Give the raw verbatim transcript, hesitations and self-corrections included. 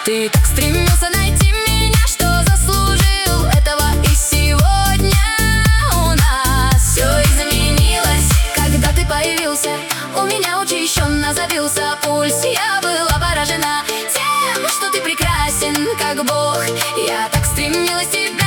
Ты так стремился найти меня, что заслужил этого. И сегодня у нас все изменилось, когда ты появился. У меня учащенно забился пульс. Я была поражена тем, что ты прекрасен, как Бог. Я так стремилась тебе